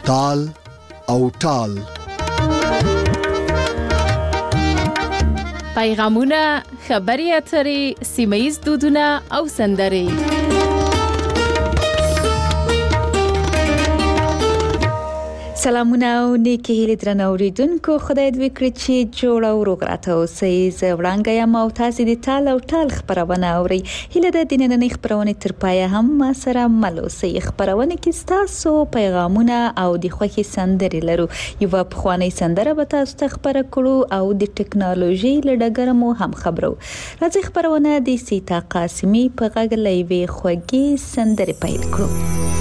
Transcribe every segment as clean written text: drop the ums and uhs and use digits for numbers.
تال او ټال. پیغامونه، خبري اترې، سیمه‌ییز دودونه او سندرې. سلامونه او نیکی هیلې درنو اوریدونکو، خدای دې وکړي چې جوړ او روغ راته اوسئ. زه وړانګه یم او تاسو د تال او ټال خبرونه اورئ. هیله ده د نننۍ خبرونې تر پایه هم ما سره مل اوسئ. خبرونه کې ستاسو پیغامونه او د خوښي سندرې لرو. یو پخوانی سندره به تاسو ته خبره کړو او د ټکنالوژي له ډګره مو هم خبرو. راځي خبرونه د سیتا قاسمي په غږ لوي خوږی سندرې پیل کړو.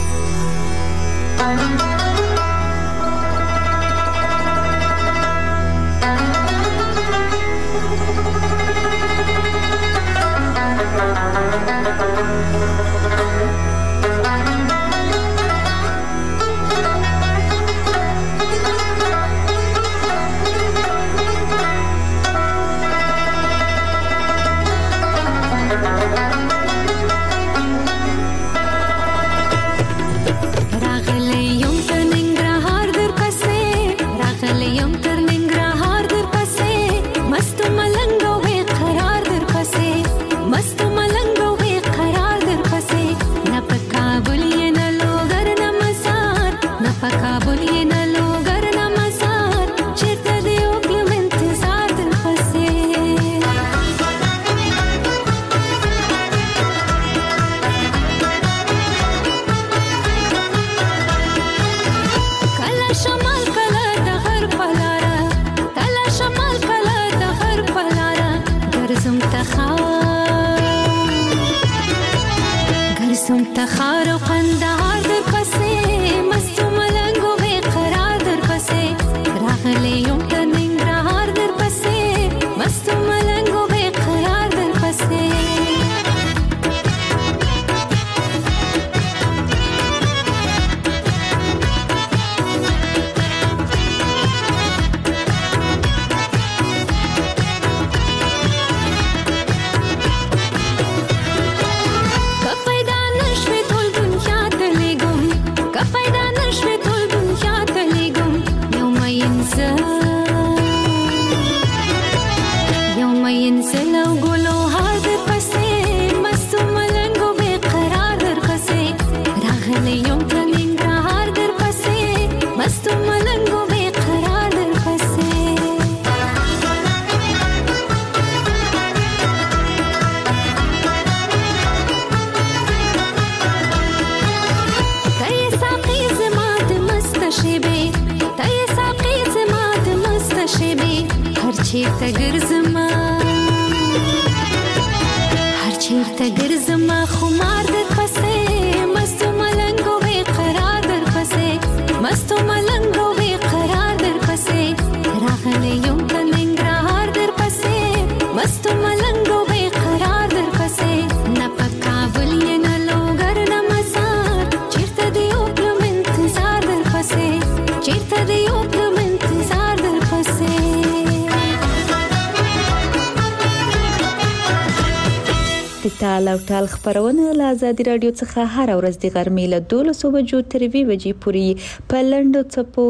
تال او ټال خبرونه له آزادي رادیو څخه هر ورځ د غرمې له 12 بجو تر 2 بجې پورې په لنډو څپو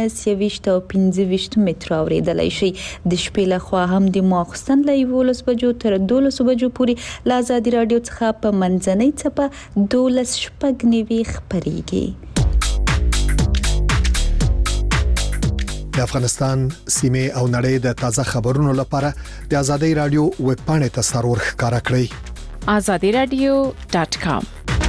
19 او 15 متر اوریدلای شي. د شپې له خوا هم د ماخستن له 11 بجو تر 12 بجو پورې له آزادي رادیو څخه په منځنۍ څپه 12 شپږ خبريږي. د افغانستان سیمه او نړۍ د تازه خبرونو لپاره د آزادي رادیو ویب پاڼې ته سرور ښکارا کړئ. azadiradio.com.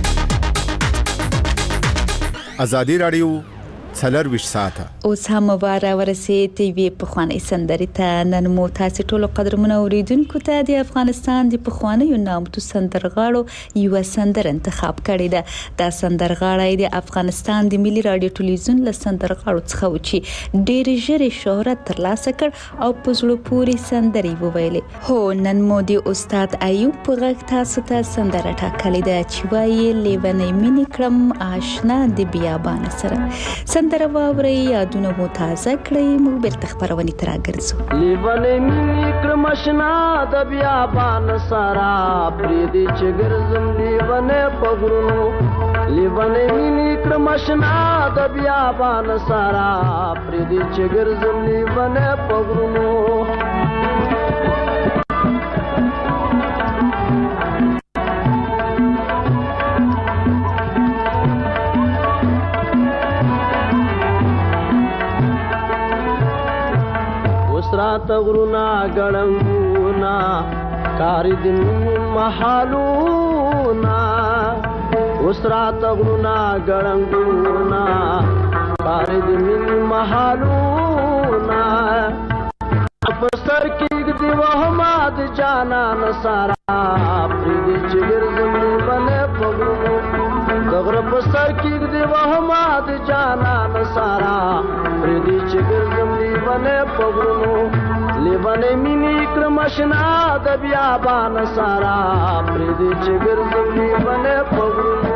آزادي رادیو څلرويش ساعته اوس هم مبارک ورسې ټي وي په خواني سندري ته. نن مو تاسو ټول قدرمنو اوریدونکو ته د افغانستان د پخوانیو نامتو سندرغاړو یو سندر انتخاب کړی ده. دا سندرغاړی د افغانستان د ملي رادیو ټلویزیون له سندرغاړو څخه و چې ډېر ژر شهرت ترلاسه کړ او په زړه پورې سندري وویلې. هو نن مو د استاد ایوب په غږ تاسو ته سندره ټاکلې ده چې وایي لیونی مینې کړم آشنا د بیابان سره. سندره واوري یادونه مو تازه کړئ. موږ بیرته خبرونه تر راګرځو. لیونی مینې کړم آشنا د بیابان سره پرې دې چې ګرځم لیونی په غرونو لیوانې مینې کړم اشنا د بیابان سارا پرېږدي چې ګرځم لیوانې په غرونو راته غرونه ګړنګونه کاري د محالونه اوس راته غرونه ګړنګونه کاري د محالونه په سر کې د وهمات جانان سارا پرېږدي چې ګرځم لیوانې په غرونو د غره په سر کې د وهمات جانان سارا پرېږدي چې ګرځم لیوانې په غرونو لیوانې مینې کړم اشنا د بیابان سارا پرېږدي چې ګرځم لیوانې په غرونو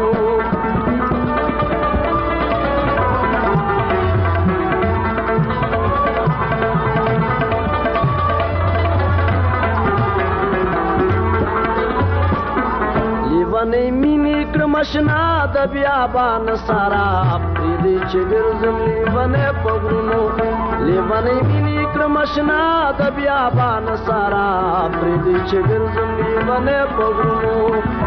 لیوانې مینې کړم اشنا د بیابان سارا پرېږدي چې ګرځم لیوانې په غرونو لیوانې مینې کړم اشنا د بیابان سارا پرېږدي چې ګرځم لیوانې په غرونو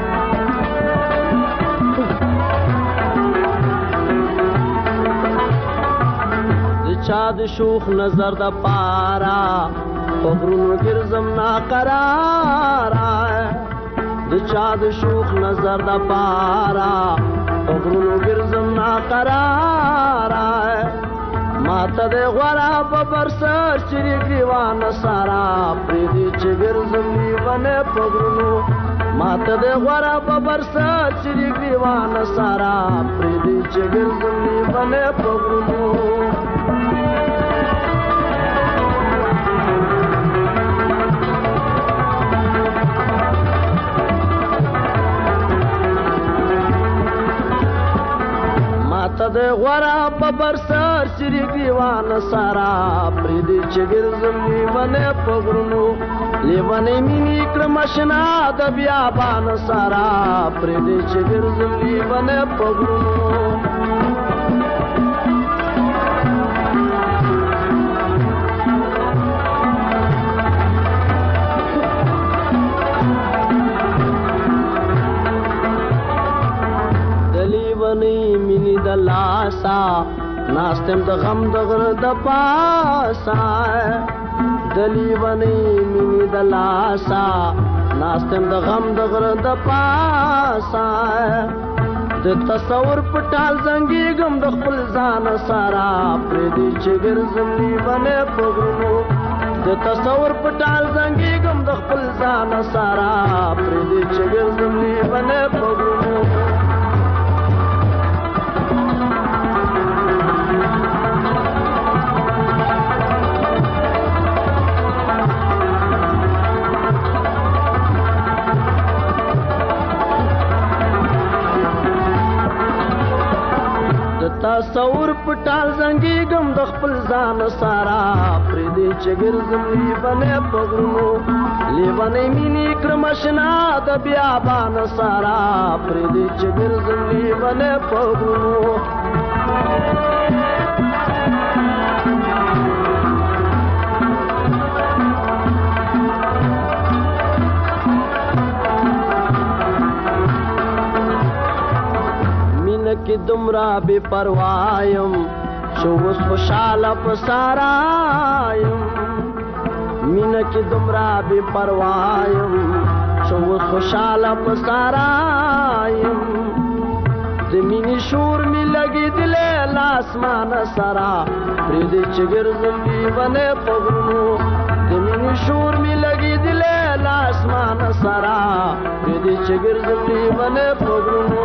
د چا د شوخ نظر د پارا په غرونو ګرځم ناقراره د چا د شوخ نظر د پارا په غرونو ګرځم ناقراره ماته د غوړه په برسر چیرې ګریوان سارا پرېږدي چې ګرځم لیوانې په غرونو ماته د غوړه په برسر چیرې ګریوان سارا پرېږدي چې ګرځم لیوانې په غرونو ماته د غوړه په برسر چیرې ګریوان سارا پرېږدي چې ګرځم لیوانې په غرونو لیوانې مینې کړم اشنا د بیابان سارا پرېږدي چې ګرځم لیوانې په غرونو مینې د لاسا ناستم د غم د غره د پاسا د لیوانې مینې د لاسا ناستم د غم د غره د پاسا د تصور پټال زنګېږم د خپل ځان سارا پرېږدي چې ګرځم لیوانې په غرونو د تصور پټال زنګېږم د خپل ځان سارا پرېږدي چې ګرځم لیوانې په غرونو تصور پټال زنګېږم د خپل ځان سارا پرېږدي چې ګرځم لیوانې په غرونو لیوانې مینې کړم اشنا د بیابان سارا پرېږدي چې ګرځم لیوانې په غرونو کې دومره بې پروایم شو اوس خوشاله په سارایم مینه کې دومره بې پروایم شو اوس خوشاله په سارایم د مینې شور مې لګېدلی له اسمانه سره پرېږدي چې ګرځم لیوانې په غرونو د مینې شور مې لګېدلی له اسمانه سره پرېږدي چې ګرځم لیوانې په غرونو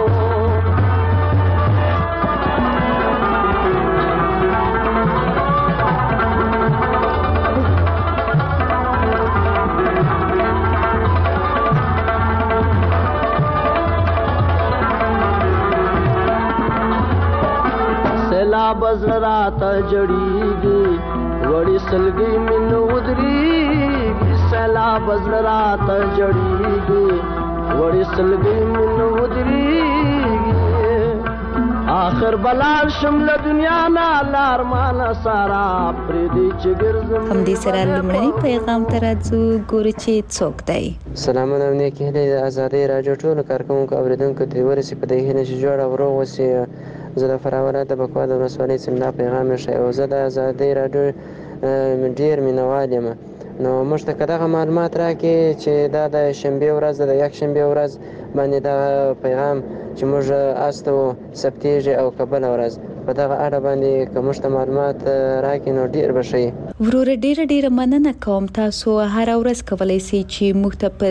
بزړه راته جړېږي وړې سلګۍ مې نه ودرېږي سیلاب زړه راته جړېږي وړې سلګۍ مې نه ودرېږي تر بلال شمل دنیا نه لارمان سارا پردي چې ګرځم هم دې سره لمړی پیغام ترځو ګور چې څوک دی. سلامونه نیکی هیلې د ازادۍ راډیو ټولو کارکوونکو اوریدونکو ته ورسې په دې هیله چې جوړ او روغ اوسئ. زه د فراه ولایت د بکوا د ولسوالۍ څنډه پیغام ښیم او زه د ازادۍ راډیو ډېر مینوال یم. نو موږ ته که دغه معلومات راکړي چې دا د شنبې ورځ ده، د یکشنبې ورځ باندې دغه پیغام چې موږ استو ثبتېږي او که بله ورځ په دغه اړه باندې که موږ ته معلومات راکړي نو ډېر به ښه وي. وروره ډیره مننه کوم. تاسو هر ورځ کولی شئ چې موږ ته په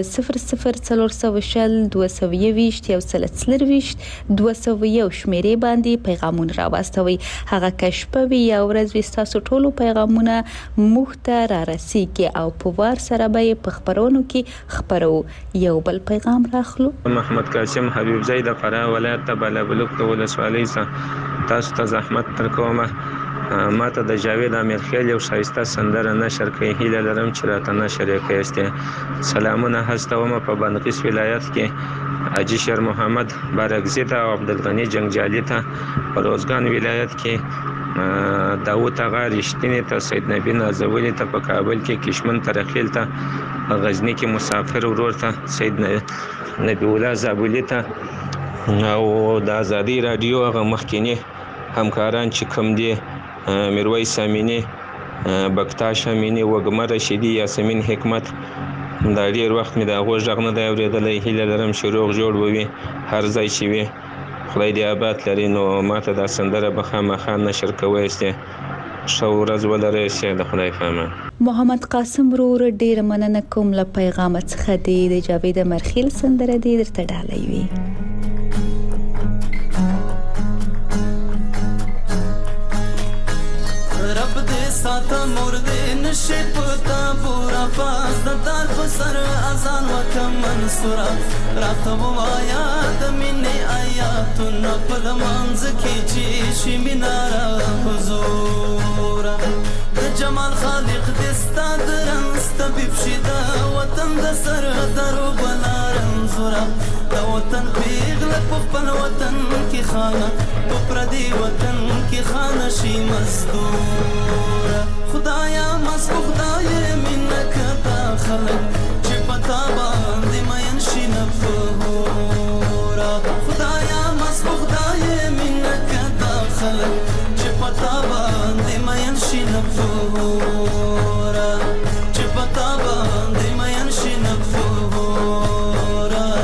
00402221 شمیرې باندې پیغامونه راوستوي. هغه کشف وي یا ورځ وي تاسو ټولو پیغامونه موږ ته را رسیږي او په وار سره به په خبرونو کې خبرو. یو بل پیغام راخلو. محمد قاسم حبیب زئی د فراه ولایت د بالابلوک د ولسوالۍ څخه تاسو ته زحمت ترکومه. ما ته د جاوید امیرخیل یو ښایسته سندره نشر کړې، هیله لرم چې راته نشر یې کړئ. سلامونه هستوم په بادغیس ولایت کې حاجي شیر محمد بارکزي ته او عبدالغني جنگجالي ته، په روزګان ولایت کې داوود اغا رښتینی ته، سید نبی نازولی ته، په کابل کې کشمن ترخیل ته، غزنی کې مسافر ورور ته، سید نبی الله زابلی ته او د ازادۍ راډیو هغه مخکینی همکاران چې کوم دي میرویس امینی، بکتاش امینی، وګمه رشیدي، یاسمین حکمت، دا ډېر وخت مې د هغو غږ نه دی اورېدلی. هیله لرم چې روغ جوړ به وي هر ځای چې وي، خدای دې آباد لري. نو ما ته دا سندره به خامخا نشر کوی سي. ښه ورځ ولرئ سي، د خدای په امان. محمد قاسم وروره ډیره مننه کوم له پیغام څخه دی. د جاوید امیرخیل سندره دې درته ډالۍ وي. ساته مرده نشي پتا پورا پاس د دار په سر اذان وکم منصورا راته وایا د مینې آیاتونه په لمانځ کې چې شي میناره حضور د جمال خالق دستا درنس طبيب شدا وطن د سر درو بلارم زورا د وطن پیغله په خپل وطن کې خانه په پردي وطن کې خانه شي مزدور. خدایا مسکو خدای منک تا خلق چې پتا باندې مین شي نفورا. خدایا مسکو خدای منک تا خلق چې پتا باندې مین شي نفورا، چې پتا باندې مین شي نفورا.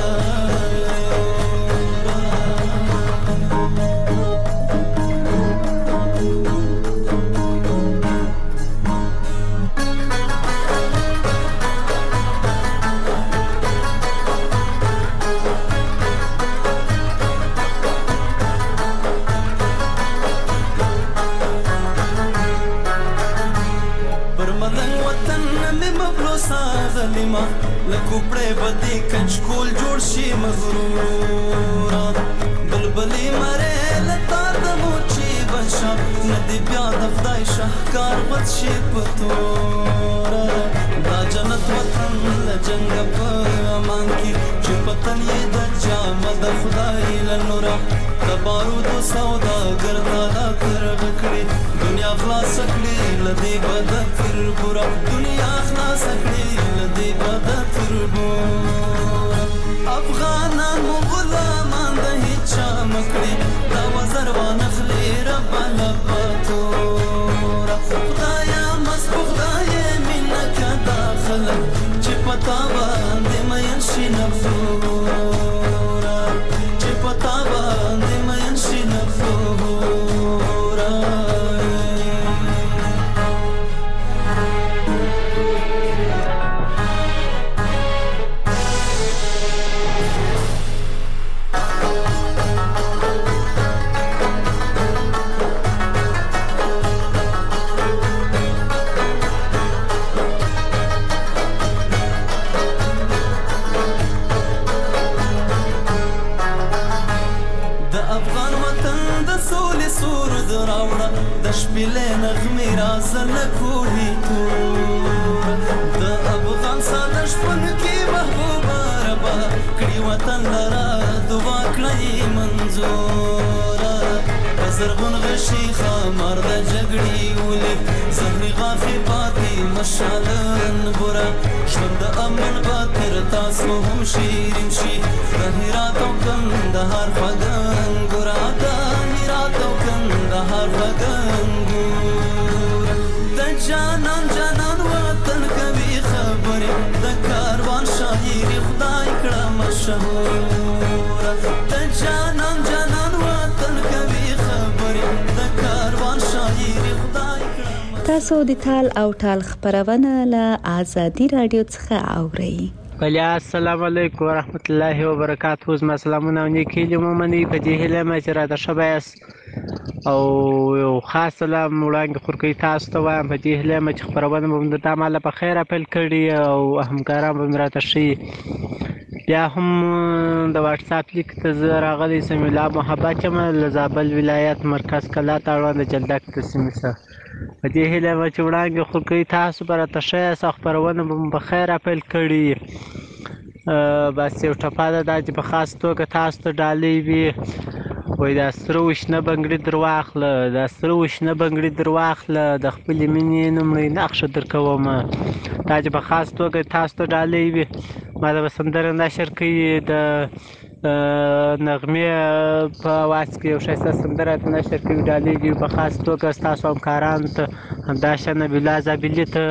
لکوپړې بدی کچکول جوړ شي مغرورا، بلبلې مره لتار د موچی بشا ندی بیا د خدای شهکار بد شي پتورا. دا جنت وطن لجنګ په امان کې چې پتن یې د جامه د خدای لنورا. د بارود سودا ګردا دا ترغ کړې دنیا خلاص کړې لدی بد تر ګورا. دنیا خلاص کړې لدی بد تر ګورا. افغانان غلامان د هیچا مکړې دا وزر وانخلې رب لبتورا. خدایا مسکو خدای منک دا خلق چې پتا باندې مین شي نفورا، چې پتا باندې مین شي نفورا. شپېلې نغمې رازل کوهي تور د افغان ساده شپن کې محبوبه ربا کړي وطن لرا دعا کړی منظور. زرغون غشي خمر د جګړې ولې زهري غافي پاتې مشالن ګورا ژوند د امن باتر تاسو هم شیرین شي د هرات او کندهار فدان ګورا د هرات او کندهار فدان ګورا د جانان جانان وطن کوي خبرې د کاروان شاعري خدای کړه مشهور د جانان جانان وطن کوي خبرې د کاروان شاعري خدای کړه. تاسو د تال او ټال خبرونه له آزادي رادیو څخه اورئ. بله السلام علیکم ورحمت الله وبرکاته. زما سلامونه او نیکې لمنې په دې هیله مې چې راته ښه یاست او یو خاص سلام وړاندې خورکوي تاسو ته وایم په دې هیله مې چې خبرونه به د تعامل په خیر اپیل کړي او همکاران به راته شي. بیا هم د واتس اپ لیک ته زه راغلی سم الله محبت یم له زابل ولایت مرکز کلا ته اړوند جلدک ته سیمې څخه په دې هیله مې چې وړاندې خورکوي تاسو به راته ښه یاست او خبرونه به په خیر اپیل کړي. بس یو ټپه ده دا چې په خاص توګه تاسو ته ډالۍ وي وایي دا سره وشنه بنګړي در واخله دا سره وشنه بنګړي در واخله د خپلې مینې لومړۍ نقشه در کومه دا چې په خاص توګه تاسو ته ډالۍ وي. ما د سندره نشر کوي د نغمې په اواز کې یو ښایسته سندره نشر کوي ډالۍ وي په خاص توګه ستاسو همکارانو ته همداشان نبیله زابلي ته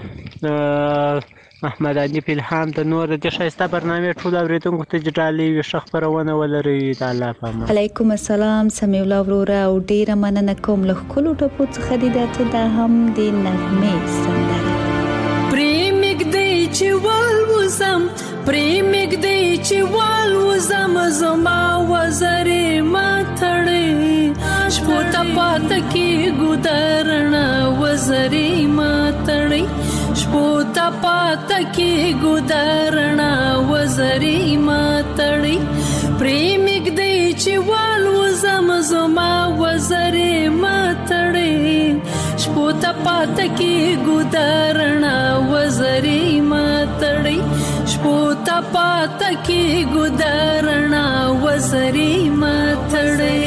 محمد علي فلحام ته نور د ښایسته برنامې ټول اورېدونکو ته ډالۍ وي ښه خپرونه ولرئ. د الله په امان. علیکم السلام سمیع الله وروره او ډیره مننه کوم له ښکلو ټپو څخه دې دا هم د نغمې سندره پرېمږدی چې والوزم پرېمږدی چې والوزم زما وزرې ماتړې شپو ته پاته کېږو درڼه وزرې ماتړې شپو ته پاته کېږو درڼه وزرې ماتړې پرېمږدی چې والوزم زما وزرې ماتړې شپو ته پاته کېږو درڼه وزرې ماتړې شپو ته پاته کېږو درڼه وزرې ماتړې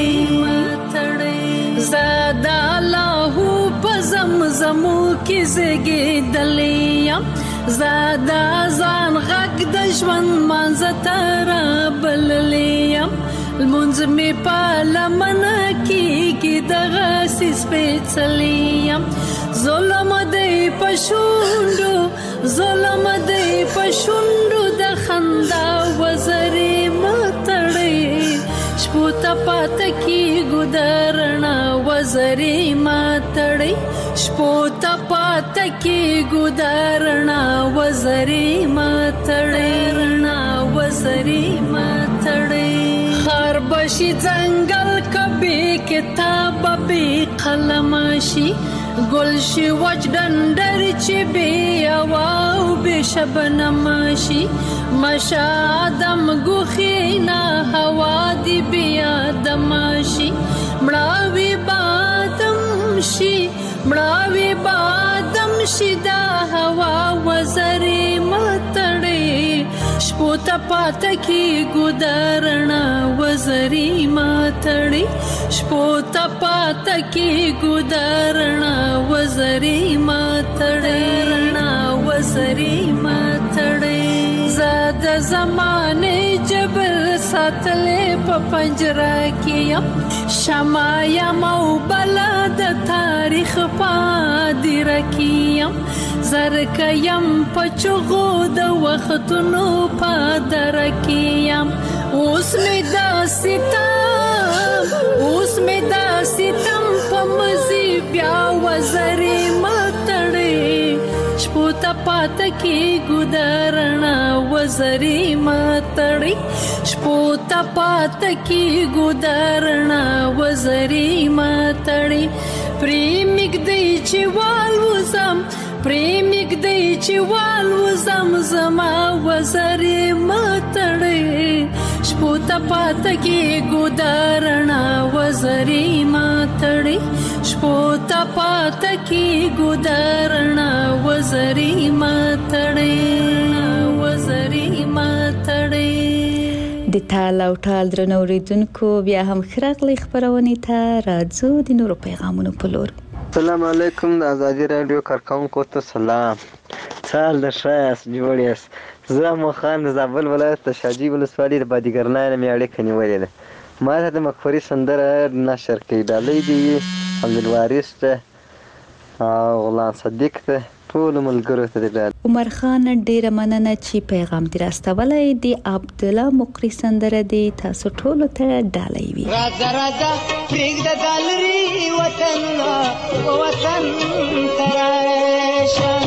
زاده الله په زمزمو کې زېږېدلې یم زاده ځان غږ د ژوند منځ ته رابللې یم لمونځ مې په لمنه کېږي دغسې سپېڅلی یم ظلم دی په شونډو ظلم دی په شونډو د خندا وزرې ماتړې شپو ته پاته کېږو درڼه وزرې ماتړې شپو ته پاته کېږو درڼه وزرې ماتړې رڼا وزرې ماتړې خار بشي ځنګل کبي کتاب به قلم شي ګل شي وچ ډنډر چې بې هوا او بې شبنم شي مشه آدم ګوښې نه هوا دې بې آدم شي مړاوي بادم شي مړاوي بادم شي دا هوا وزرې ماتړې شپو ته پاته کېږو درڼه وزرې ماتړې شپو ته پاته کېږو درڼه وزرې ماتړې رڼا وزرې ماتړې زه د زمانې جبر ساتلې په پنجره کې یم شمع یم او بله د تاریخ پادره کې یم زرکه یم په چغو د وختونو پادره کې یم اوس مې دا ستم په مزي بیا وزرې ماتړې شپو ته پاته کېږو درڼه وزرې ماتړې شپو ته پاته کېږو درڼه وزرې ماتړې پرېمږدی چې والوزم پرېمږدی چې والوزم زما وزرې ماتړې شپو ته پاته کېږو درڼه وزرې ماتړې شپو ته پاته کېږو درڼه وزرې ماتړې وزرې ماتړې د تال او ټال درنو اوریدونکو بیا هم خراغلی خبرونه ته راځو د نورو پیغامونو په لور. السلام علیکم د ازادي رادیو کارکونکو ته سلام. سال د شایس جوړیس زه مخان د زابل ولایت د شاجی ولسوالۍ د بادیګرنای نه اړیکه نیولې ده. ما ته د مخفري سندره نشر کړې ډالۍ دی عبدالوارث ته او غلام صدیق ته ټول ملګرو ته د عمر خان ډیره مننه چې پیغام دی راستولای دی. عبد الله مقری سندره دی تاسو ټول ته ډالۍ وي. راځه راځه پرېږده دالري وطن وطن تراشه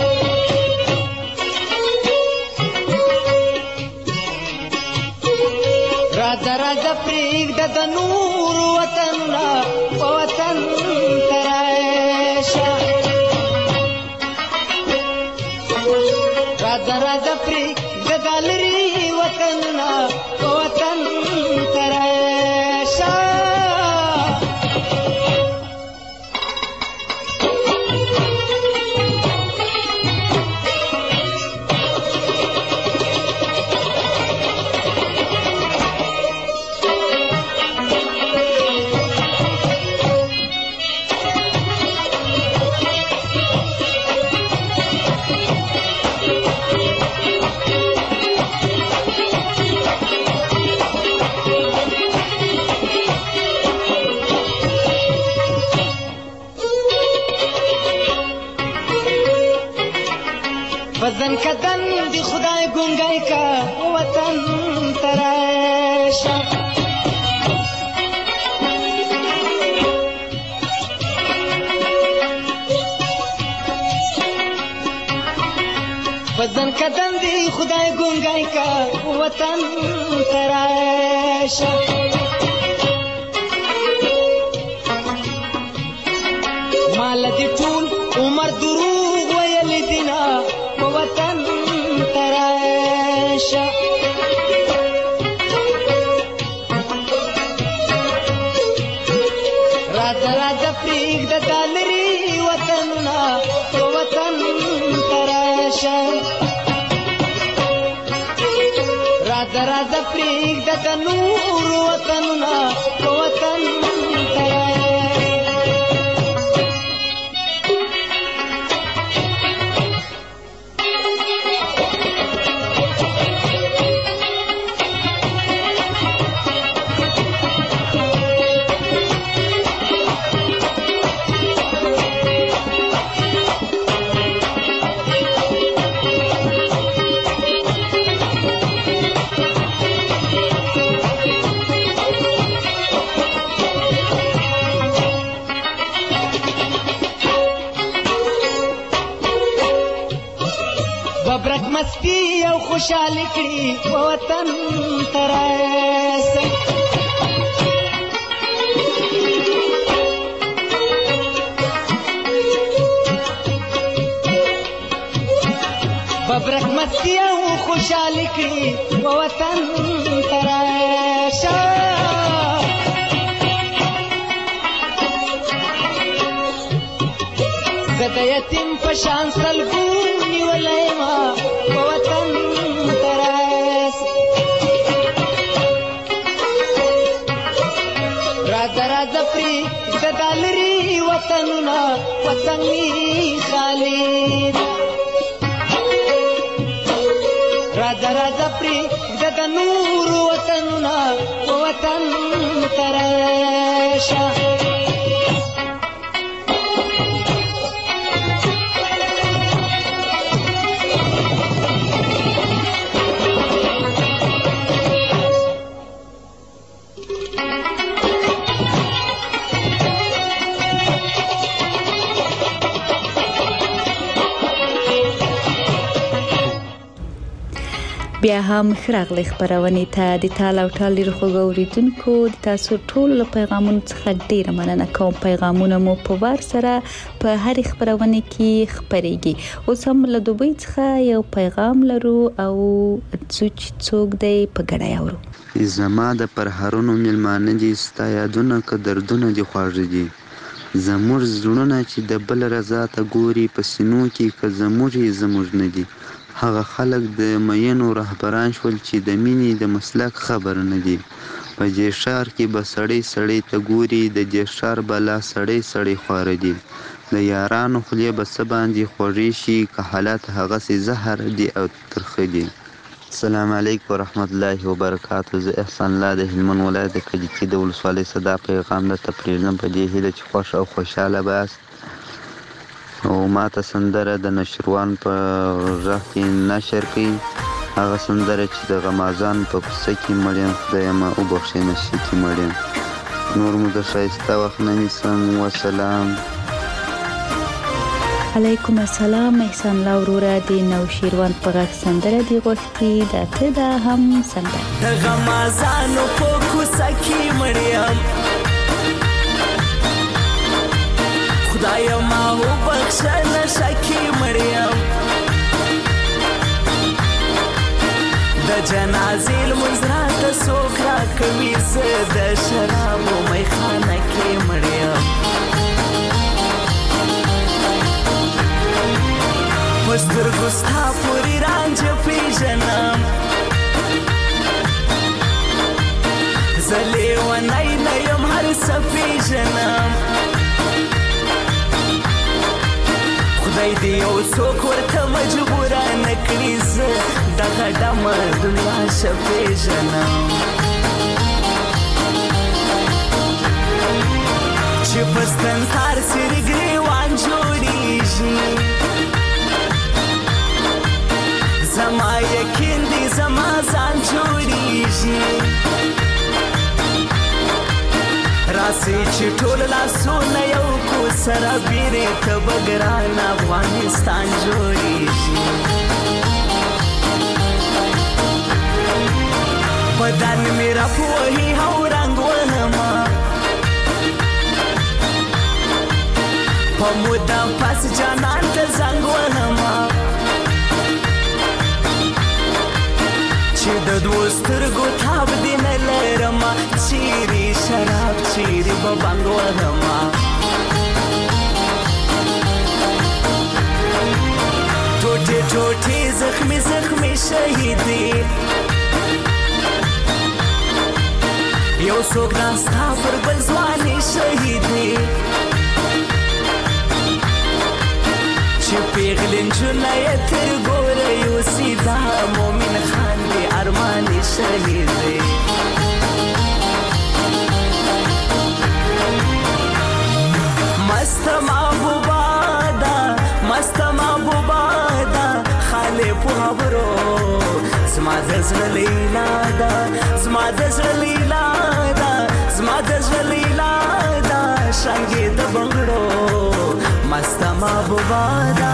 راځه راځه پرېږده د نور وطن وطن تراشه راځه راځه پرېږده دالري وطن وطن تراشه وطن کدن دی خدای گنگای کا وطن تراشه وطن کدن دی خدای گنگای کا وطن تراشه مال دی ټول عمر دروغ ویل دینا وطن تراشه راځه راځه پرېږده دالري وطنونه وطن تراشه راځه راځه پرېږده د نور وطنونه وطن تراشه مستی او خوشحالی کړي وطن تراشه ببرک مستی او خوشحالی کړي وطن تراشه زه د یتیم په شان سلګو نیولی ما وطن تراشه راځه راځه پرېږده دالري وطنونه وطن می خالي راځه راځه پرېږده د نور وطنونه وطن تراشه بیا هم خراغلی خبرونه ته د تال او ټال لري خو اوریدونکو د تاسو ټول له پیغامونو څخه ډیره مننه کوم. پیغامونه مو په وار سره په هر خبرونه کې خبرېږي. اوس هم له دوبۍ څخه یو پیغام لرو او څوک دی په ګډه یاورو. زما د پرهرونو ملمانه دي ستا یادونه که دردونه دي خواږه دي زموږ زړونه چې د بل رضا ته ګوري په سینو کې که زموږ نه دي هغه خلک د مینو رهبران شول چې د مینې د مسلک خبر نه دي. په دې ښار کې به سړی سړی ته ګوري، د دې ښار بلا سړی سړی خواره دي. د یارانو خولې به څه باندې خوږې شي که حالات هغسې زهر دي او ترخه دي. السلام علیکم ورحمت الله وبرکاتو. زه احسان الله د هلمند ولایت د کجکي د ولسوالۍ صدا پیغام درته پرېږدم په دې هیله چې خوښ او خوشحاله به یاست. او ماته سندره د نشروان په غږ کې نشر کړي، هغه سندره چې د غمازان په کوڅه کې مړ یم، خدایه ما وبخښئ نشي کې مړ یم. نور مو د ښایسته وخت نه نیسم. وسلام. علیکم السلام. احسان الله وروره د نوشیروان په غږ سندره دی غوښتي دا ته دا هم سندره د غمازانو په کوڅه کې مړ یم، خدایه ما وبخښه نشه کې مړ یم. د جنازې لمونځ راته څوک راکوي، زه د شرابو میخانه کې مړ یم. په سترګو ستا پورې رانجه پېژنم، زه لیونی نه یم هر څه پېژنم. خدای دې یو څوک ورته مجبوره نه کړي، زه دغه ډمه دنیا ښه پېژنم. چې په ستنسار سرې ګریوان جوړېږي، زما یقین دی زما ځان جوړېږي. راسئ چې ټول لاسونه یو کو سره بیرې ته به ګران افغانستان جوړېږي. بدن مې راپوهي او رنګ وهمه، په موده پس جانان ته زنګ وهمه، چې د دوو سترګو تاب دې نه لرمه، چیرې شراب چیرې به بنګ وهمه. ټوټې ټوټې زخمې زخمې شهیدې، یو څوک ناستا پر بل ځوانې شهیدې، چې پیغلې نجونه یې تر ګوره یوسي، دا مومن خان دې ارمانې شهیدې. مست محبوبه ده مست محبوبه ده، خالې په خبرو زما د زړه لیلا ده، زما د زړه لیلا ده، زما د زړه لیلا ده، شانګې د بنګړو مست محبوبه ده.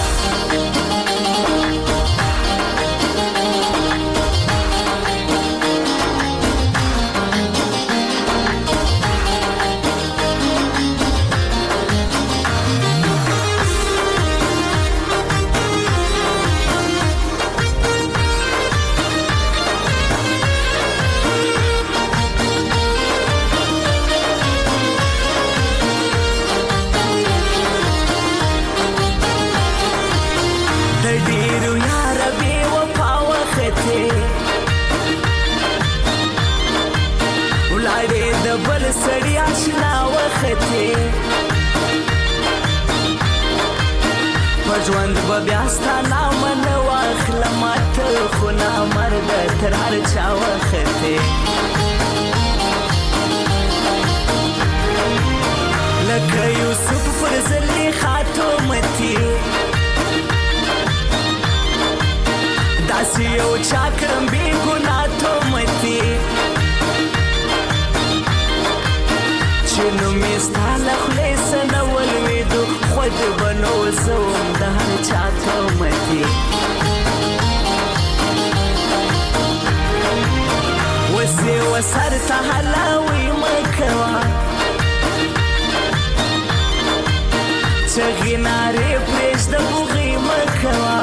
سړی آشنا وختې په ژوند به بیا ستا نامه نه واخلم، ته خو نامرده تر هر چا وختې. لکه یوسف پر زلیخا تومتي، داسې یو چا کړم بې ګناه تومتي، چې نومې ستا له خولې څه نه ولوېدو، خود به نو زه وم د هر چا تومتي. اوس یې وسر ته هلاوی مه کوه، چغې نارې پرېږده بوغې مه کوه.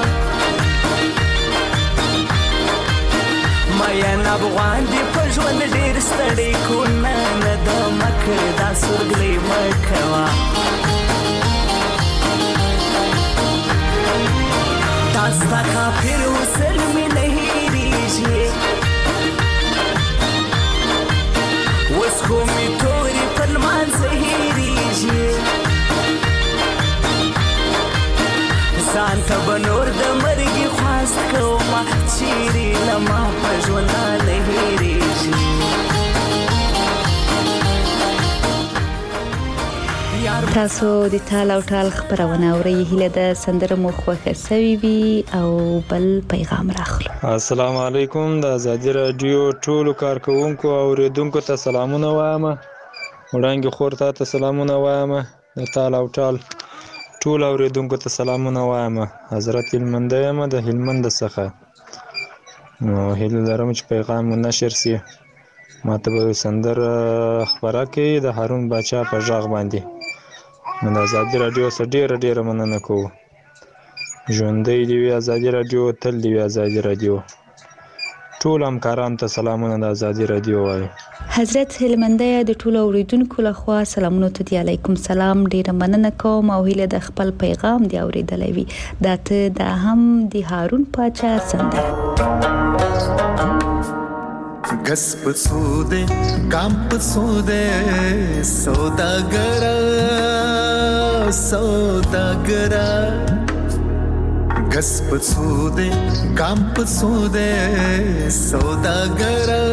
مین افغان دې په ژوند ډېر ستړی کونه نه د مکر دا سورګلې مه کوه. دا ستا کافر وصل می نه هیریږي اوس خو می تورې پر لمانځه هیریږي ځان ته به نور د مرګي خواست کومه چیرې له ما په ژوندانه هیریږي تاسو د تال او ټال خبرونه اورئ هله د سندره مو خوښه سوي وي او بل پیغام راخلو. السلام علیکم د ازادي رادیو ټولو کارکونکو او اوریدونکو ته سلامونه وایم. وړاندې خور ته سلامونه وایم. د تال او ټال ټول اوریدونکو ته سلامونه وایم. حضرت هلمند یم د هلمند څخه. نو هیله لرم چې پیغام مو نشر سي. ماته به سندره خبره کوي د هارون باچا په ژغ باندې. نو د ازادي رادیو سره ډیره مننه کوو. ژوندۍ دی وي ازادي رادیو، تل دی وي ازادي رادیو. ټول همکارانو ته سلامونه د ازادي رادیو وایي. حضرت هلمندیه د ټولو اوریدونکو لخوا سلامونه ته دی. علیکم سلام. ډیره مننه کوم او هیله د خپل پیغام دی اوریدلې وي. دا هم د هارون باچا سندره. گس پسوده کام پسوده سوداگرا گس پسوده کام پسوده سوداگرا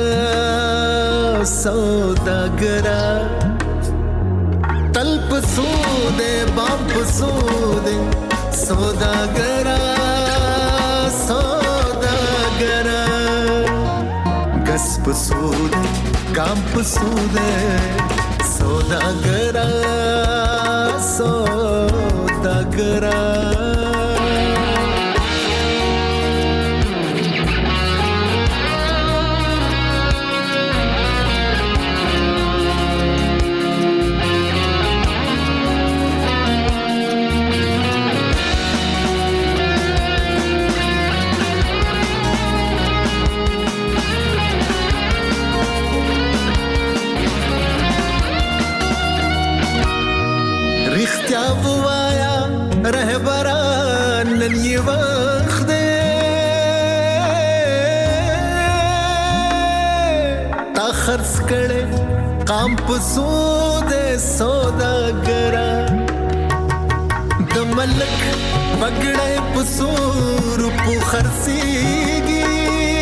تل پسوده بام پسوده سوداگرا گس پسوده کام پسوده سوداگرا رهبران نن یې وخت دی تا خرڅ کړې قام په سود سوداګرا د ملک پګړې په سور په خرڅيږي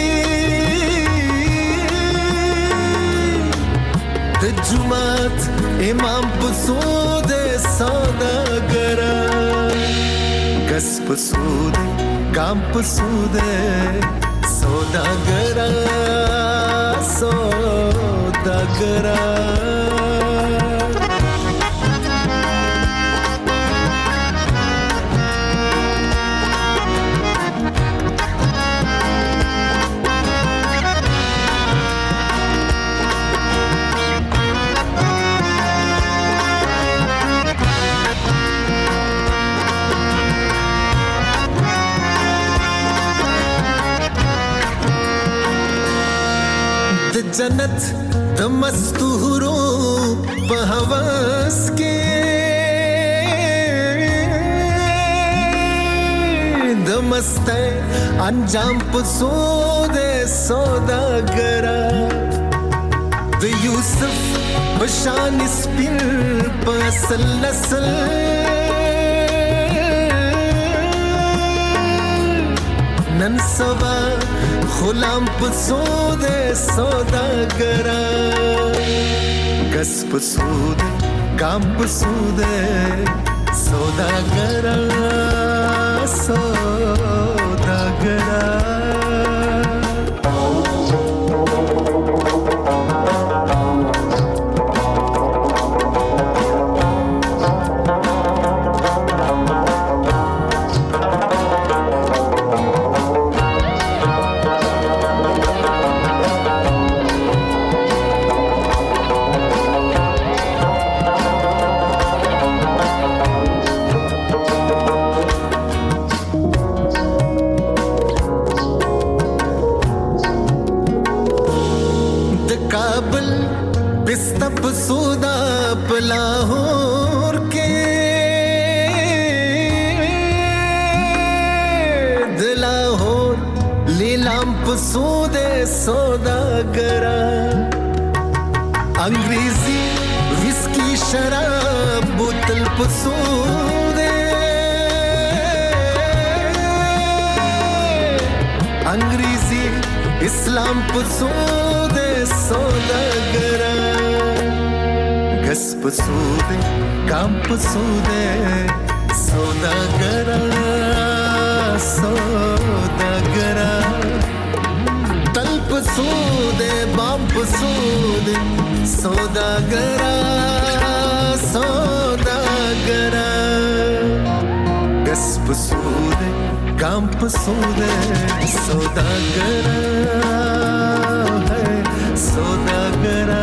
د جمعات امام په سود سوداګرا گس پسوده کام پسوده سوداگرا جنت د مستورو په هوس کې د مسته انجام په سود سوداګرا د یوسف بشان سپین په اصل نسل نن سبا غلام پسود سوداگرا گس پسود کام پسود سوداگرا سودا پلاہور کے دل پسود سوداگرا انگریزی ویسکی شراب بوتل پسود انگریزی اسلام پسود سوداگرا گس پسود کام پسود سوداگرا سوداگرا تل پسود بام پسود سوداگرا سوداگرا گس پسود کام پسود سوداگرا ہے سوداگرا.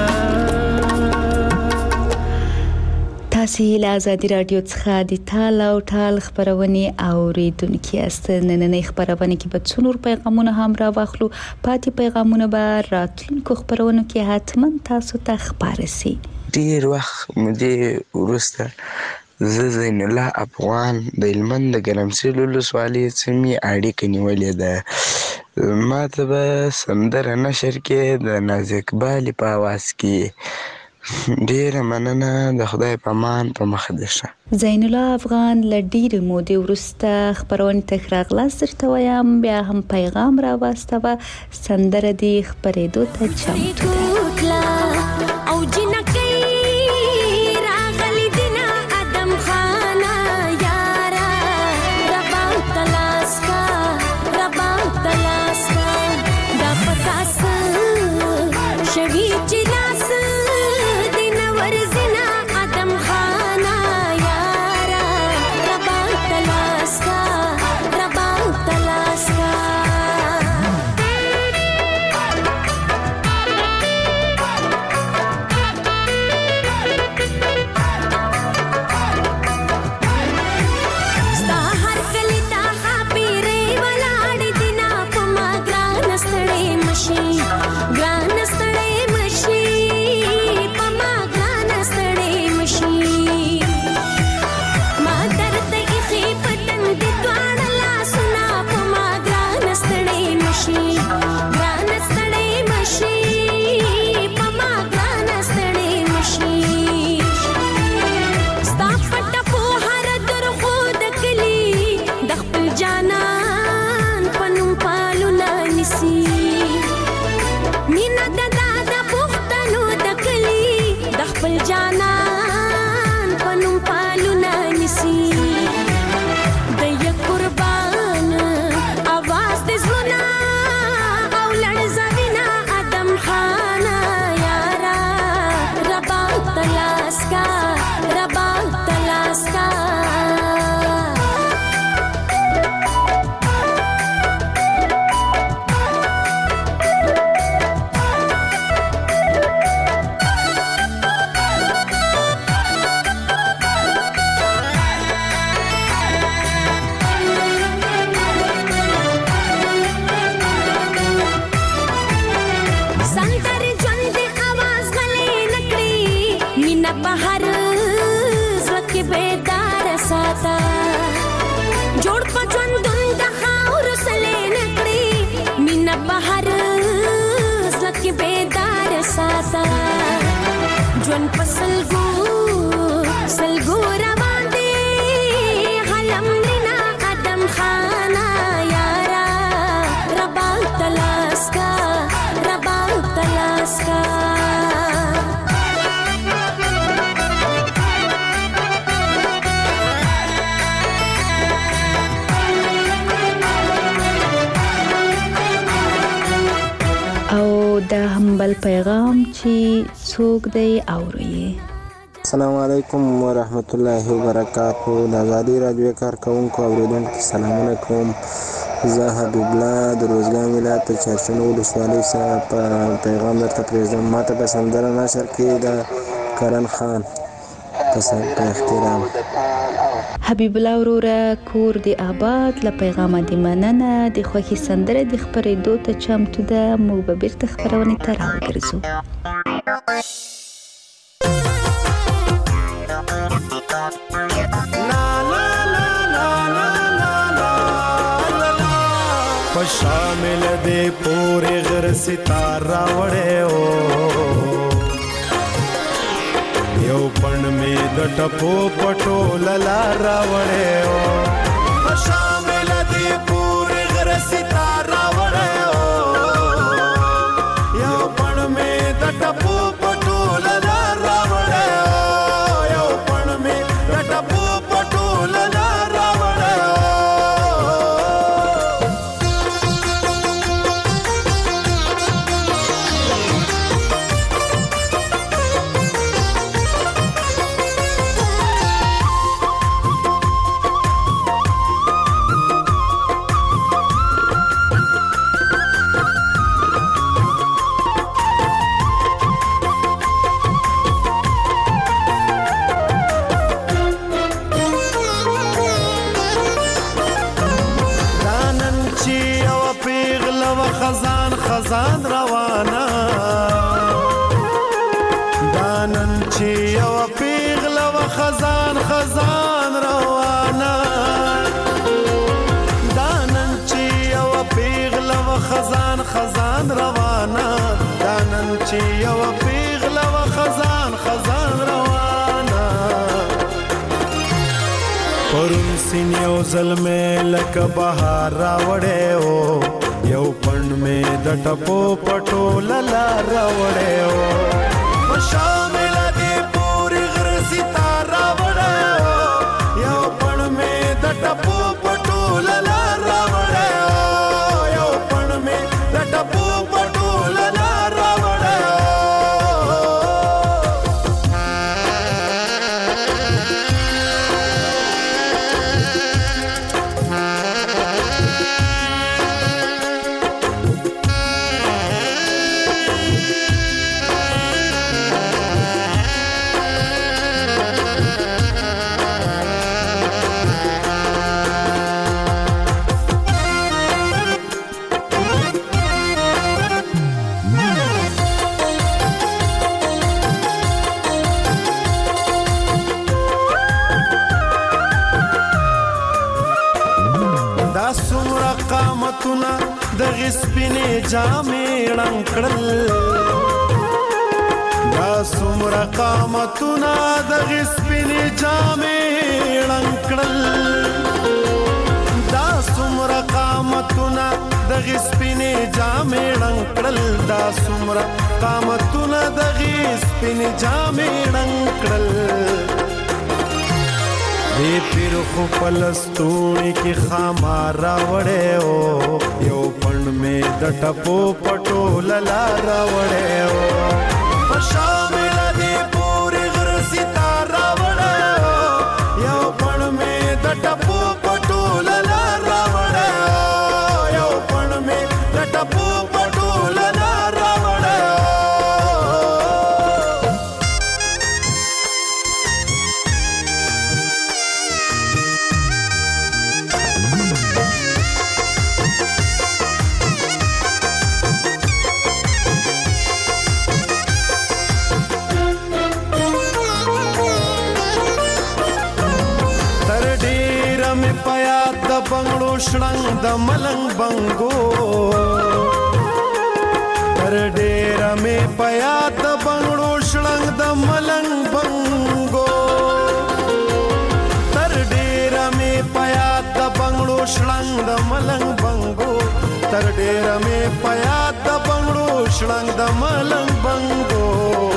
تاسو له آزادي رادیو څخه د ټال او ټال خبرونه اوریدونکو یاست. نننۍ خبرونه کې به څو نور پیغامونه هم را واخلو. پاتې پیغامونه به راتلونکو خبرونو کې حتما تاسو ته خبرې شي. ډیر وخت مده ورسته زین الله افغان د هلمند د ګرمسیر ولسوالۍ سیمې اړیکه نیولې ده. ما ته به سندره نشر کې د ناز اقبال په आवाज کې ډیره مننه. د خدای په امان په مخ دې شه. زین الله افغان له ډیرې مودې وروسته خبرونه تکرار درته وایم. بیا هم پیغام را واستوه. سندره دې خپرېدو ته چمتو ده. او جنکې راغلی دینا ادم خانه یارا ربا تلاسکا ربا تلاسکا دا پتاس شوی جلاس بل پیغام چې څوک دی اوري. السلام علیکم ورحمت الله وبرکاتہ. د آزادي رادیو کارکونکو اوریدونکو سلامونه کوم. زه حبیب الله د روزګان ولایت چارچنو ولسوالۍ څخه په پیغام درته پرېږدم. ماته به سندره نشر کړي د کرن خان په احترام. حبیب الله وروره کور دی آباد. له پیغامه دی مننه. د خوښي سندره د خپرېدو ته چمتو ده. موږ به بیرته خپرونې ته راوګرځو. شامل دې پورې غر ستاره وړې او یو پڼ مې د ټپو پټو لاره وړې او شامل دې پورې غر ستاره وړې او یو پڼ مې د ټپو پټو لاره وړې او یو پڼ مې د ټپو پټو لاره وړې خزان روانه دانن چې یو پیغله و خزان روانه دانن چې یو پیغله و خزان روانه دانن چې یو پیغله و خزان روانه پرون سین یو ظلمه لکه بهار راوړې او یو پڼ مې د ټپو پټو لاره وړې او شامل دې پورې غر ستاره وړې او یو پڼ مې د ټپو پټو لاره وړې او یو پڼ مې د ټپو پټو لاره وړې د غسپینې جامې ړنګ کړل دا څومره قامتونه د غسپینې جامې ړنګ کړل دا څومره قامتونه د غسپینې جامې ړنګ کړل دا څومره قامتونه د غسپینې جامې ړنګ کړل دې پیر خو پلستونی کې خامار راوړې او یو پڼ مې د ټپو پټو لاره وړې او شامل دې پورې غر ستاره وړې او یو پڼ مې د ټپو پټو لاره وړې او یو پڼ مې د ټپو پټو لاره وړې بنگړو شړنګ د ملنګ بنګو تر ډېره مې په یاد د بنگړو شړنګ د ملنګ بنګو تر ډېره مې په یاد د بنگړو شړنګ د ملنګ بنګو تر ډېره مې په یاد د بنگړو شړنګ د ملنګ بنګو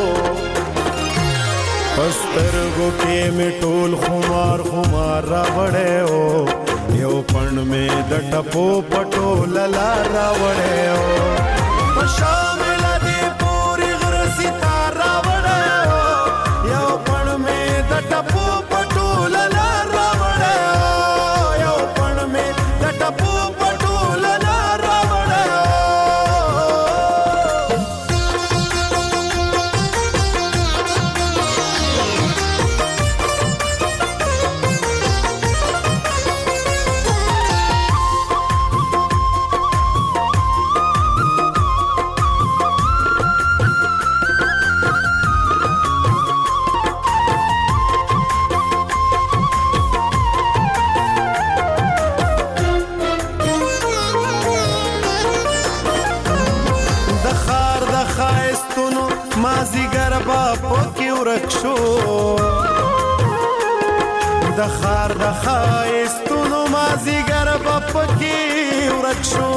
پسترګو کې مې ټول خمار راوړې او یو پڼ مې د ټپو پټو لاره وړې او شامل دې پورې غر ستاره وړې او یو پڼ مې د ټپو پټو لاره وړې او یو پڼ مې د ټپو پټو لاره وړې د خار د ښایستونو مازیګر به پکې ورک شو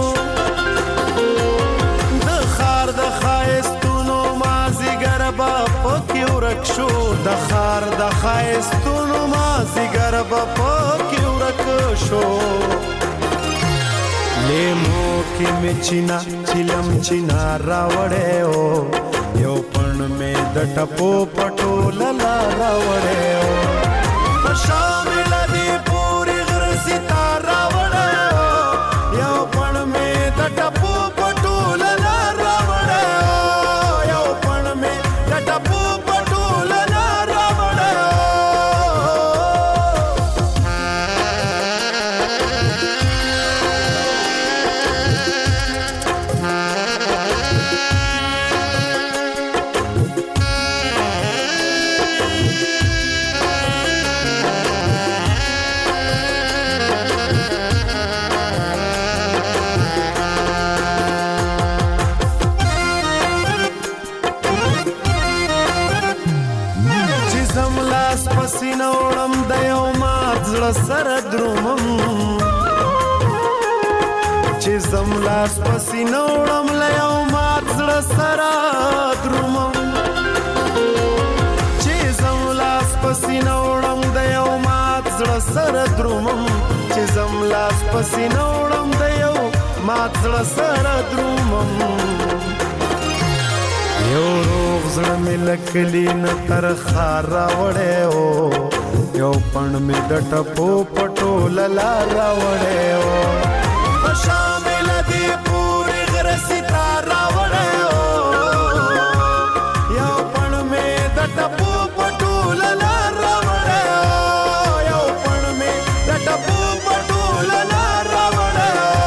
د خار د ښایستونو مازیګر به پکې ورک شو د خار د ښایستونو مازیګر به پکې ورک شو لیمو کې مې چینا چیلم چینا راوړې او یو پڼ مې د ټپو پټو للا راوړې او په شامل دې پورې غر ستاره راوړې او یو پڼ مې د ټپو پټو للا راوړې او یو پڼ مې د ټپو پټو للا راوړې پسینه وړم د یو مات زړه سره درومم چې زم لاس پسینه وړم له یو مات زړه سره درومم چې زم لاس پسینه وړم د یو مات زړه سره درومم چې زم لاس پسینه وړم د یو مات زړه سره درومم یو روغ زړه مې لکلی نه تر خار راوړی او یو پڼ مې د ټپو پټو للا راوړی او په شامل دې پورې غره ستاره راوړی او یو پڼ مې د ټپو پټو للا راوړی او یو پڼ مې د ټپو پټو للا راوړی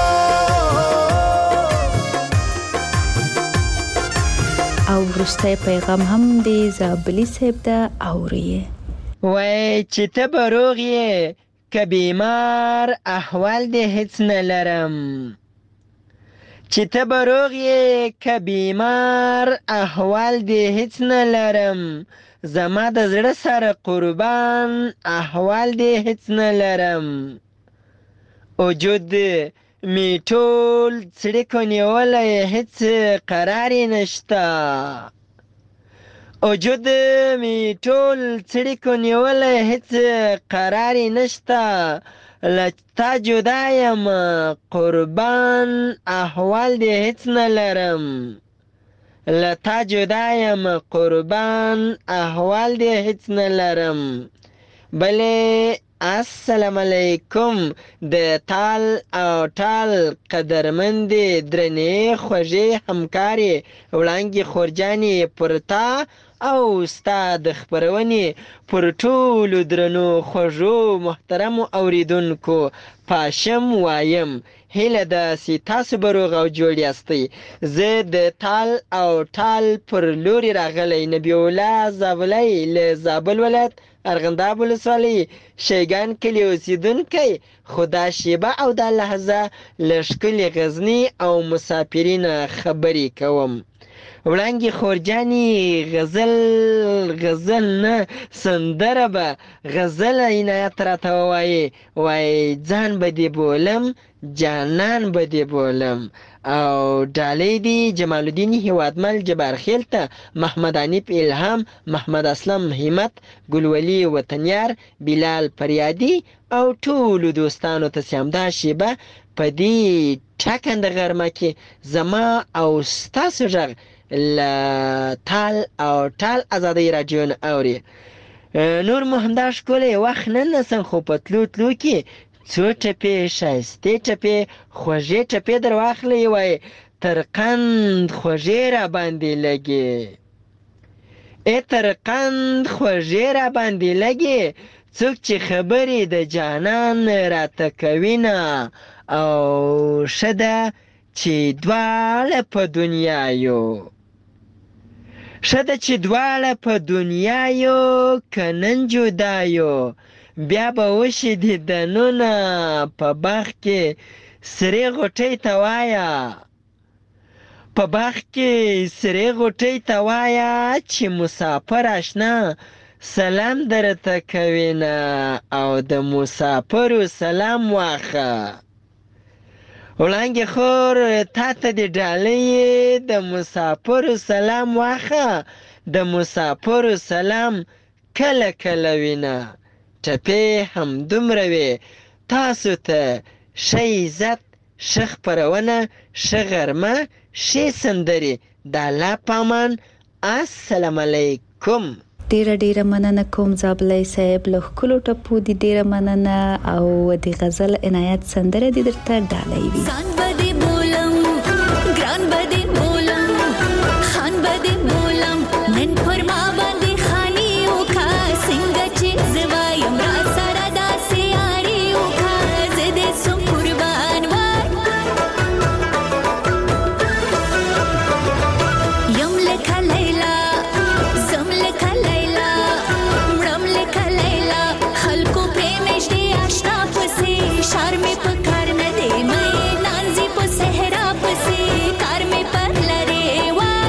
او وروستی پیغام هم د زابلي صاحب ده اوري وای چې ته به روغ یې که بیمار احوال دې هیڅ نه لرم چې ته به روغ یې که بیمار احوال دې هیڅ نه لرم زما د زړه سره قربان احوال دې هیڅ نه لرم وجود می ټول څړیکو نیولی هیڅ قرار یې نشته وجود می ټول څړیکو نیولی هیڅ قرار یې نشته له تا جدا یم قربان احوال دې هیڅ نه لرم له تا جدا یم قربان احوال دې هیڅ نه لرم بلې السلام علیکم د تال او ټال قدرمندې درنې خوږې همکارې وړانګې خورجانې پر تا او ستا د خپرونې پر ټولو درنو خوږو محترمو اوریدونکو پاشم وایم هیله ده چې تاسو به روغ او جوړ یاستئ زه د تال او ټال پر لوري راغلی نبی الله زابلی له زابل ولایت ارغنداب ولسوالۍ شیګان کلي اوسېدونکی خو دا شیبه او دا لحظه له ښکلې غزني او مسافرینه خبرې کوم وړانګې خورجانې غزل نه سندره به غزل عنایت راته ووایې وایي ځان به دې بولم جانان به دې بولم او ډالۍ دي جمال الدین هیوادمل جبار خیل ته محمد حنیف الهام محمد اسلم همت ګلولي وطنیار بلال فریادي او ټولو دوستانو ته چې همدا شیبه په دې ټاکنده غرمه کې زما او ستاسو غږ له تال او ټال ازادۍ راډیو نه اوري نور مو همدا ښکلی وخت نه نسم خو په تلو تلو کې څو ټپې ښایستې ټپې خوږې ټپې در واخلئ وایي تر قند خوږې را باندې لګې تر قند خوږې را باندې لګې څوک چې خبرې د جانان راته کوینه او ښه ده چې دواړه په دنیا یو ښه ده چې دواړه په دنیا یو که نن جدا یو بیا به وشي دیدنونه په باغ کې سرې غوټۍ ته وایه په باغ کې سرې غوټۍ ته وایه چې مسافر اشنا سلام درته کوینه او د مسافرو سلام واخه وړانګې خور تا ته د ډالۍ د مسافرو سلام واخه د مسافرو سلام کله کله وینه ټپې همدومره وې تاسو ته ښه عزت ښه خپرونه ښه غرمه ښې سندرې د الله په امان السلام علیکم ډیره مننه کوم زابلای صاحب له ښکلو ټپو دي ډیره مننه او د غزل عنایت سندره دي درته ډالۍ وي ځان بده بولم ګران بده بولم خان بده بولم نن پر ما باندې خاني او کا څنګه چې زوایم را سره داسې یاري او کا زده سم قربان وای یم لکه لیلا زم لکه لیلا مړم لکه لیلا خلکو پریمش دی آشنا پسې شار می پکار نه دی مې نانځي په صحرا پسې کار می پر لري وای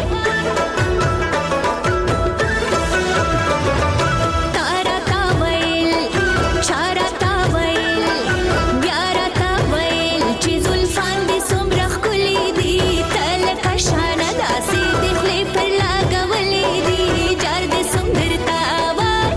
تارا تا ویل چارا تا ویل بیارا تا ویل چې زلفان دي څومره ښکلي دي تل کشانه داسې د خولې پر لګولې دي جار دې سندرتا وای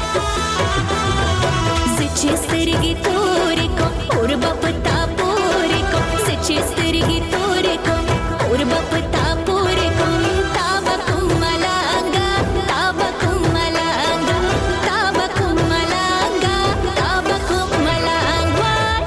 زه چې سترګې تورې کوم اور به پتا پورې کوم زه چې سترګې تورې کوم اور به پتا پورې کوم تا به کوم ملنګه تا به کوم ملنګه تا به کوم ملنګه تا به کوم ملنګ وای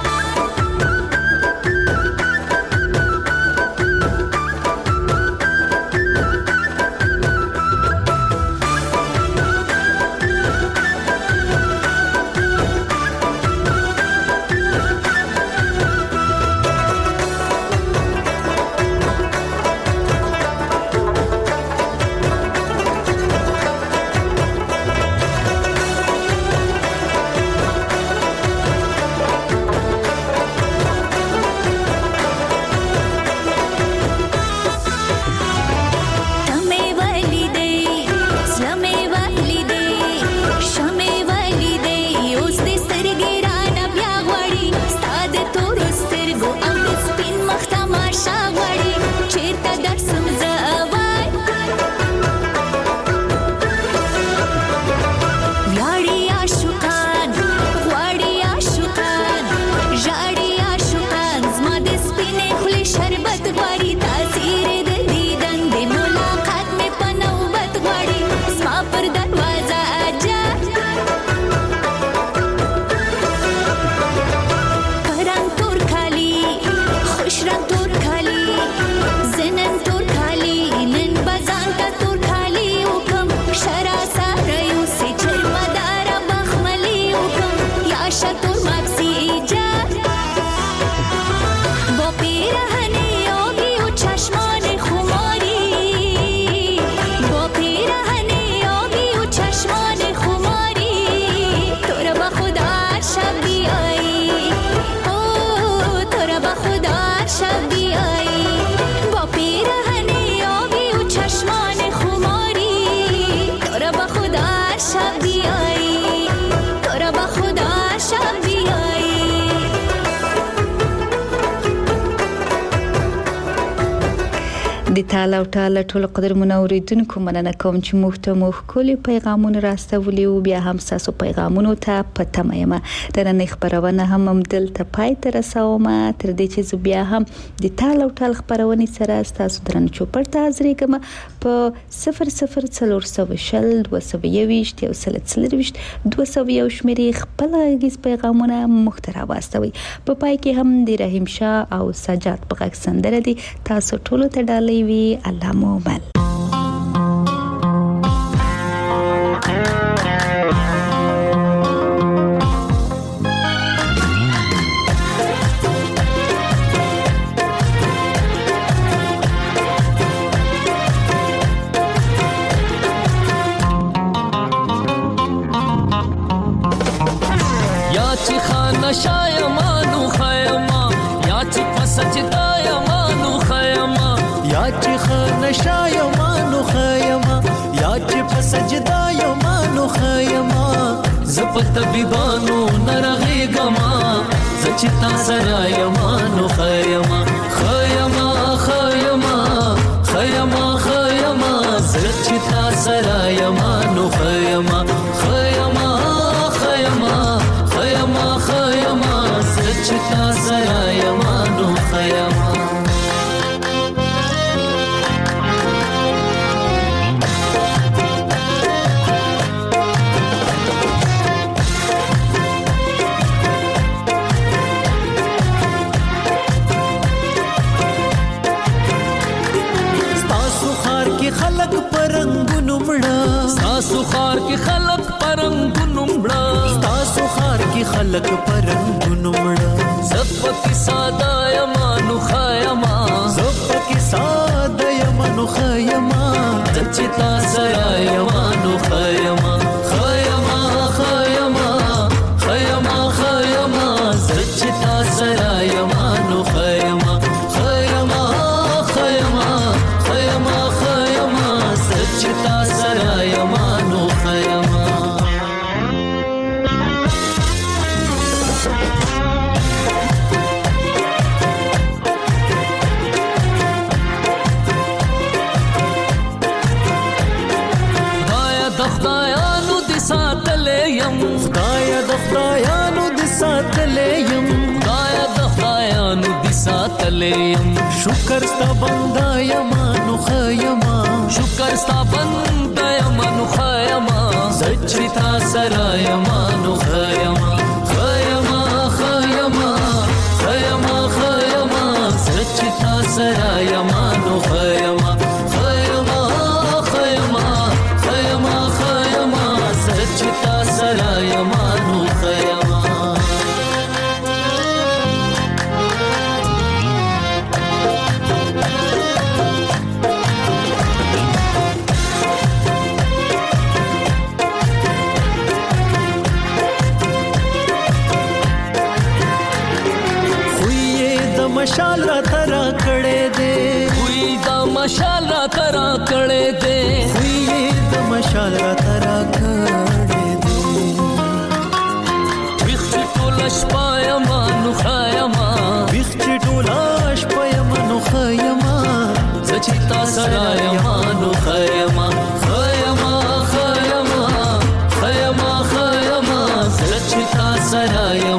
تمه والی دی سلامه والی دی شمه والی دی اوس دې سترګې رانه بیا غواړي ستا د تورو سترګو او د سپین مخ تماشا غواړي چېرته درسم زه وای ویاړي عاشقان غواړي عاشقان ژاړي عاشقان زما د سپینې خولې شربت غواړي تاثیر د دیدن د ملاقات مې په نوبت غواړي زما پر دروازه اجر پرنګ تور کالی خوش رنګ تور کالی زنن تور کالی نن بزان ته تور کالی وکم شرا سره یو سي چرمدار بخملی وکم یا شتور ماکسی ایجاد با پیرهنی آبی و چشمان خماری با پیرهنی آبی و چشمان خماری تو را با خدا شب بیایی تو را با خدا شب بیایی با پیرهنی آبی و چشمان خماری تو را با خدا شب بیایی تو را با خدا شب بیایی د تعالی او تعالی ټول قدرمن اوریدونکو مننه کوم چې موږ ته مو ښکلي پیغامونه راستولي او بیا هم تاسو پیغامونو ته پته مېم د نن خبرونه هم دلته پای ته رسوم تر دې چې بیا هم د تعالی او تعالی خبرونه سره تاسو درن چوپړ ته حاضرې کوم په 0040 220 یو سلسله 200 شمیرې خپل غیز پیغامونه مخترا واستوي په پای کې هم د رحیم شاه او سجاد په غږ سندره دي تاسو ټول ته ډالۍ وي الله مو بل یا چې خانه شایمانو خیما یا چې پسجدا یمانو خیما یا چې خانه شایمانو خیما یا چې پسجدا یمانو خیما زپ طبيبانو نرغيګما زچتا سره یمانو خیما خیما خیما خیما خیما زچتا سره یمانو خیما خیما خیما خیما خیما زچتا سره یمانو خیما خلق پرنګونو مړه تاسو خار کې خلق پرنګونو مړه تاسو خار کې خلق پرنګونو مړه زپ کې ساده یمانو خیما زپ کې ساده یمانو خیما چتا سره یمانو خیما خیما خیما خیما خیما چتا سره یمانو خیما خیما خیما خیما چتا سره یمانو خیما خدایا د خدایانو د ساتلې يم خدایا د خدایانو د ساتلې يم خدایا د خدایانو د ساتلې يم شکر ستا بندا یمانو خیما شکر ستا بندا یمانو خیما زچتا سره یمانو خیما خیما خیما خیما خیما زچتا سره یمانو خیما خیما خیما خیما خیما زچتا سره یمانو خیما مشال را ترا کړه دے وی دا مشال را ترا کړه دے وی دا مشال را ترا کړه دے وخت ټولش پایما نو خیما وخت ټولش پایما نو خیما زچتا سره یمانو خیما خیما خیما خیما خیما زچتا سره